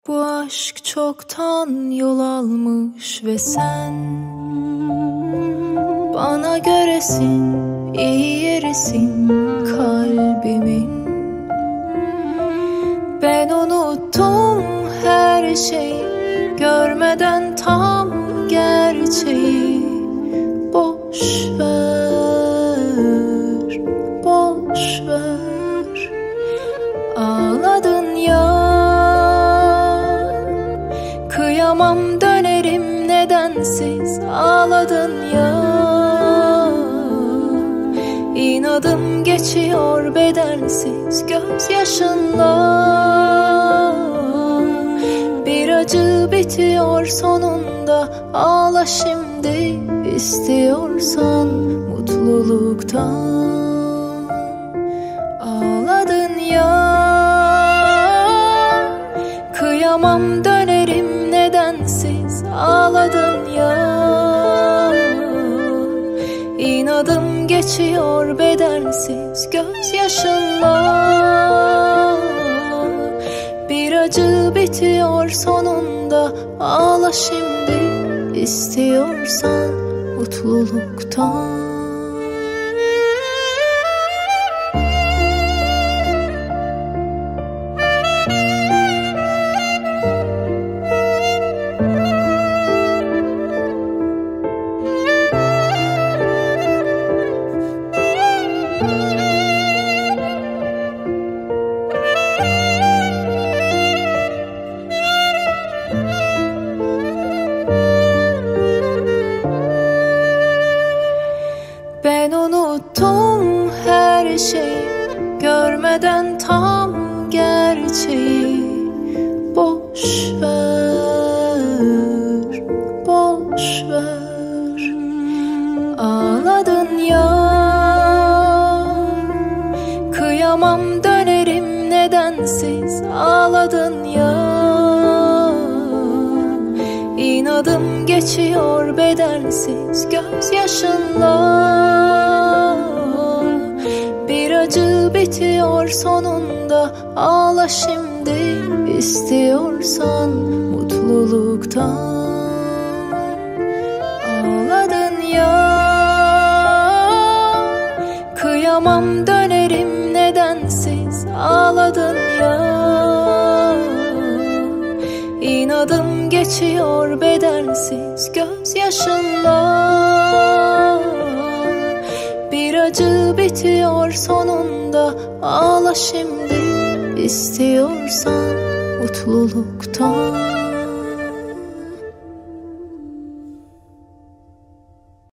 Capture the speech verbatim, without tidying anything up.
Bu aşk çoktan yol almış ve sen bana göresin, iyi yerisin kalbimin. Ben unuttum her şeyi, görmeden tam gerçeği. Boş ver, boş ver. Ağladın ya, kıyamam dönerim nedensiz. Ağladın ya, İnadım geçiyor bedensiz gözyaşınla. Bir acı bitiyor sonunda, ağla şimdi istiyorsan mutluluktan. Ağladın ya, kıyamam dönerim nedensiz. Ağladın ya, İnadım geçiyor bedensiz gözyaşınla. Bir acı bitiyor sonunda, ağla şimdi istiyorsan mutluluktan. Ben unuttum her şeyi, görmeden tam gerçeği. Boş ver, boş ver. Ağladın ya, kıyamam dönerim nedensiz. Ağladın ya, İnadım geçiyor bedensiz gözyaşınla. Bir acı bitiyor sonunda, ağla şimdi istiyorsan mutluluktan. Ağladın ya, kıyamam dönerim nedensiz. Ağladın ya, İnadım geçiyor bedensiz gözyaşınla. Bir acı bitiyor sonunda, ağla şimdi istiyorsan mutluluktan.